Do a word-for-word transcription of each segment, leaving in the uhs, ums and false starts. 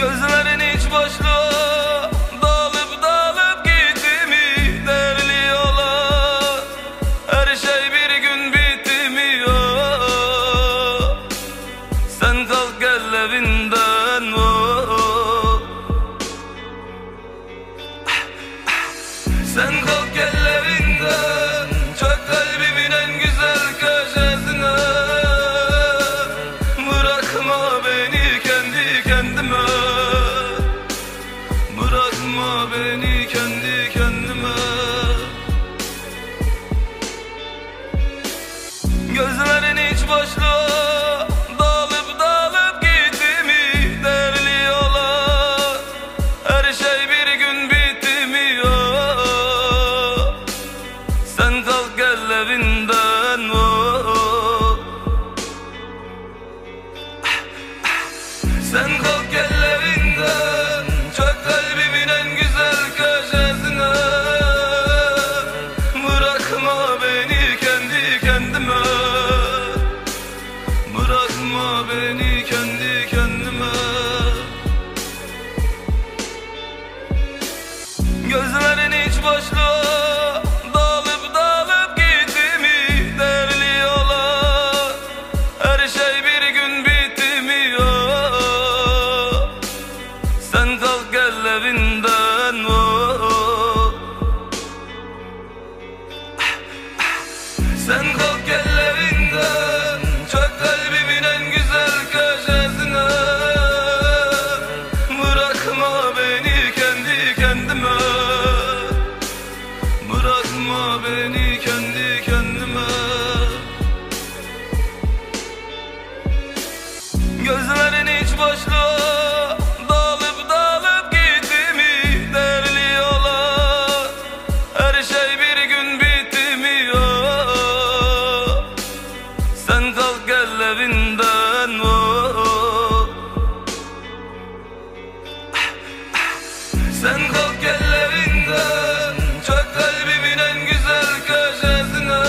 Gözlerin hiç boşluğa dalıp dalıp gitti mi? Derliyorlar her şey bir gün bitti mi? Oh, sen kalk gel evinden. Oh, sen kalk gel evinden. Çök kalbimin en güzel köşesine. Bırakma beni kendi kendime. Bırakma beni kendi kendime. Gözlerin hiç boşluğa dalıp dalıp gitti mi? Derliyorlar her şey bir gün bitti mi? Oh, sen kalk gel evinden. Oh, sen kalk gel evinden. Çök kalbimin en güzel köşesine. Bırakma beni kendi kendime. Bırakma beni kendi kendime. Gözlerin hiç boşluğa dalıp dalıp gitti mi? Derliyorlar her şey bir gün bitti mi? Oh, sen kalk gel evinden. Oh, sen kalk gel evinden. Çök kalbimin en güzel köşesine. Bırakma beni kendi kendime. Bırakma beni kendi kendime. Gözlerin hiç boşluğa dalıp dalıp gitti mi? Derliyorlar her şey bir gün bitti mi? Oh, sen kalk gel evinden. Oh, sen kalk gel evinden. Çök kalbimin en güzel köşesine.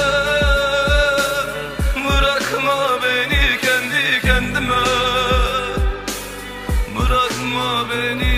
Bırakma beni kendi kendime. Bırakma beni